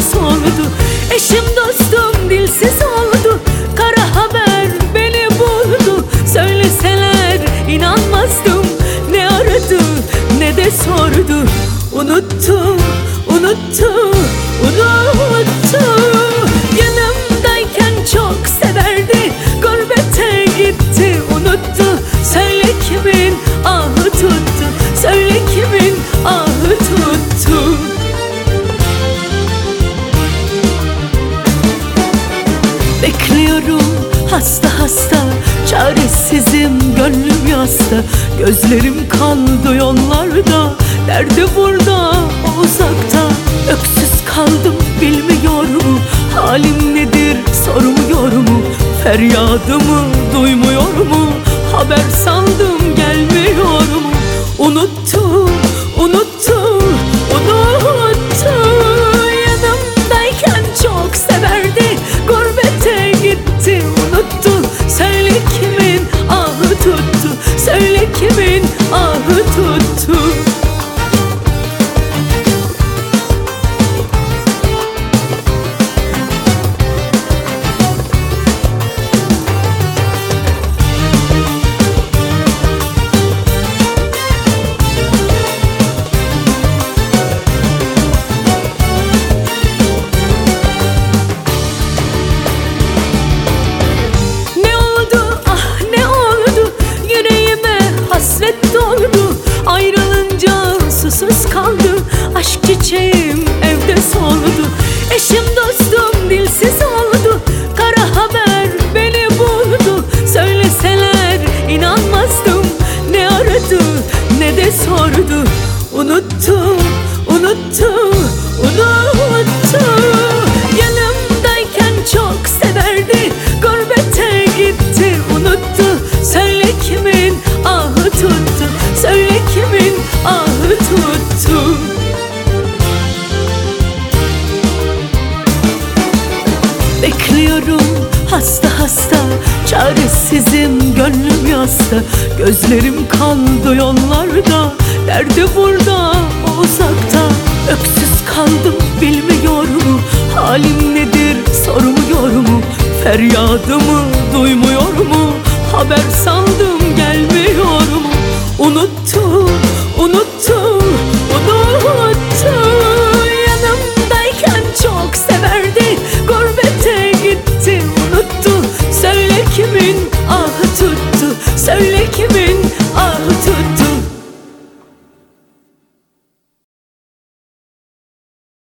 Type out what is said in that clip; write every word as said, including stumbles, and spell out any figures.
soldu. Eşim dostum dilsiz oldu, kara haber beni buldu. Söyleseler inanmazdım, ne aradı ne de sordu. Unuttu, unuttu, unuttu. Yanımdayken çok severdi, gurbete gitti unuttu. Söyle kimin ahı tuttu, söyle kimin ahı tuttu. Bekliyorum hasta hasta, çaresizim gönlüm yasta. Gözlerim kaldı yollarda, derdi burada o uzakta. Öksüz kaldım bilmiyor mu, halim nedir sormuyor mu? Feryadımı duymuyor mu, haber sandım gelmiyor mu? Unuttu, unuttu, unuttu. Yanımdayken çok severdi, gurbete gitti unuttu. Söyle kimin ahı tuttu, söyle kimin ahı tuttu. Ayrılınca susuz kaldı, aşk çiçeğim evde soldu. Eşim dostum dilsiz oldu, kara haber beni buldu. Söyleseler inanmazdım, ne aradı ne de sordu. Unuttu, unuttu, unuttu. Yanımdayken çok severdi, gurbete gitti unuttu. Söyle kimin ahı tuttu, söyle kimin ahı tuttu. Bekliyorum hasta hasta, çaresizim gönlüm yasta. Gözlerim kaldı yollarda, derdi burada o uzakta. Öksüz kaldım bilmiyor mu, halim nedir sormuyor mu? Feryadımı duymuyor mu, haber sandım